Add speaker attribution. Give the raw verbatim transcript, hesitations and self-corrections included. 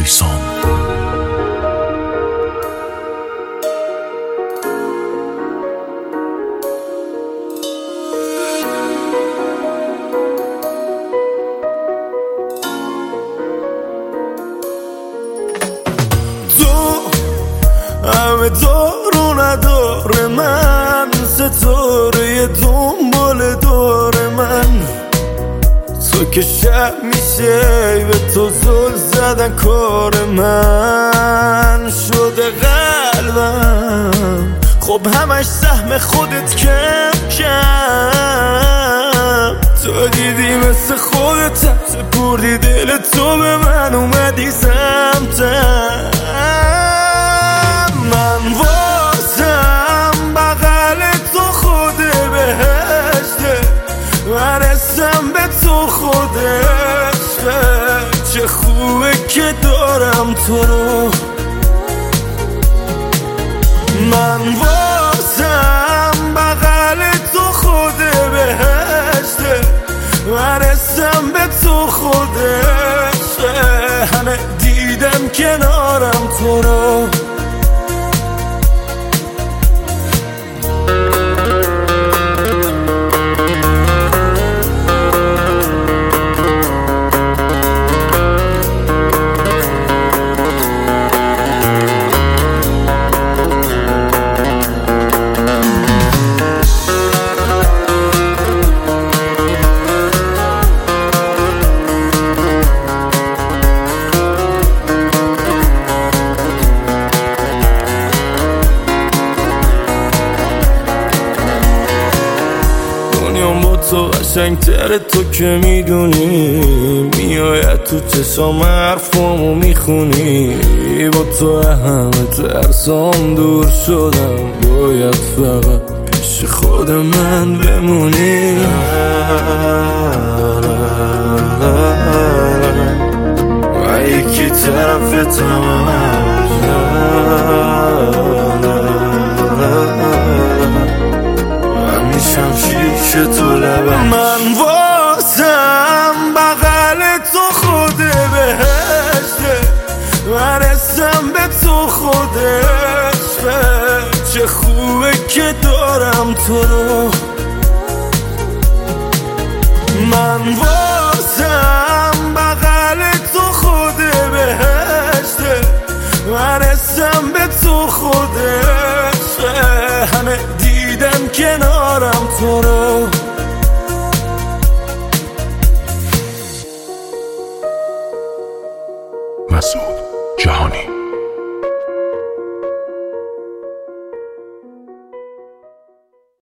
Speaker 1: نیسان.
Speaker 2: همه دارو نداره من، ستاره دنبال دور من. تو که شب میشه به تو زل زدن کار من شده قلبم. خب همش سهم خودت کم کم، تو دیدی مثل خودت سپردی دل تو به من، اومدی سمتم. من واسم بغل تو خود بهشته، ورسم به تو خود عشقه. چه خوبه که دارم تو رو. من واسم بغل تو خود بهشته، ورسم به تو خود عشقه. همه دیدم کنارم تو رو. با تو قشنگتر، تو که میدونی میاید تو چشام حرفامو میخونی. با تو همه ترسام دور شدم، باید فقط پیش خود من بمونی. و یکی طرفتم شمشیر تو لبم. من واسم بغل تو خود بهشته، ورسم به تو خود عشقه. چه خوبه که دارم تو رو. من واسم بغل تو خود بهشته، ورسم به تو خود عشقه. همه دیدم کنارم تو رو.
Speaker 1: مسعود جهانی.